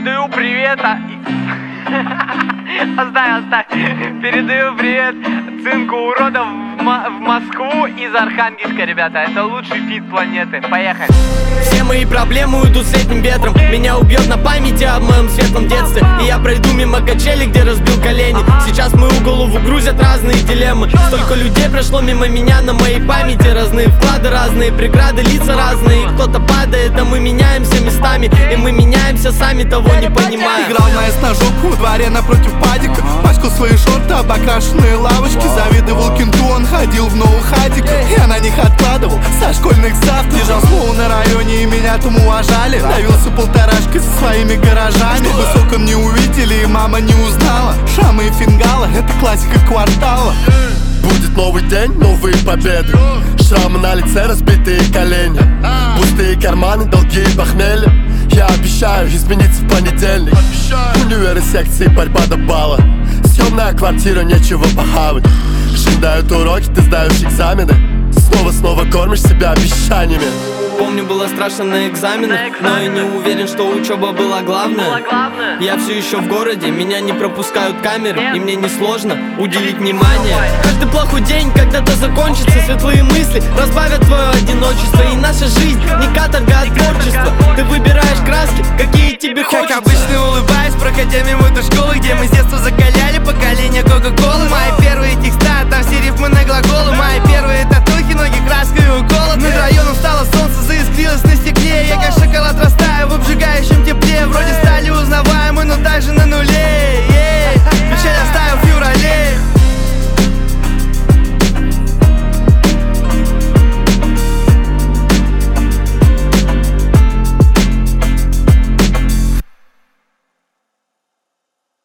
Передаю привет. Оставь. Передаю привет цинку уродов в Москву из Архангельска, ребята. Это лучший фит планеты. Поехали. Все мои проблемы уйдут с летним ветром. Меня убьет на памяти о моем светлом детстве. И я пройду мимо качели, где разбил колени. Сейчас мою голову грузят разные дилеммы. Столько людей прошло мимо меня на моей памяти. Разные вклады, разные преграды, лица разные. Кто-то падает, а мы меняемся местами. И мы меняемся сами, того не понимая. Играл на эстажок во дворе напротив падика. Пачкал свои шорты об окрашенные лавочки. Завидовал кенту, он ходил в ноу-хадиках. Я на них откладывал со школьных завтрак. Лежал слово на районе и меня там уважали. Давился полторашкой со своими гаражами. Чтобы сокон не увидели и мама не узнала. Шрамы и фингалы, это классика квартала. Будет новый день, новые победы. Шрамы на лице, разбитые колени. Пустые карманы, долги и похмелье. Я обещаю измениться в понедельник. Универ и секции, борьба до балла. Съемная квартира, нечего похавать. Дают уроки, ты сдаешь экзамены. Снова кормишь себя обещаниями. Помню, было страшно на экзаменах, но я не уверен, что учеба была главная. Я все еще в городе, меня не пропускают камеры. И мне несложно уделить внимание. Каждый плохой день когда-то закончится. Светлые мысли разбавят твое одиночество. И наша жизнь не каторга, а творчество. Ты выбираешь краски, какие тебе хочется. Как обычно улыбаюсь, проходя мимо той школы, где мы с детства закаляли поколение Кока-Колы. Мои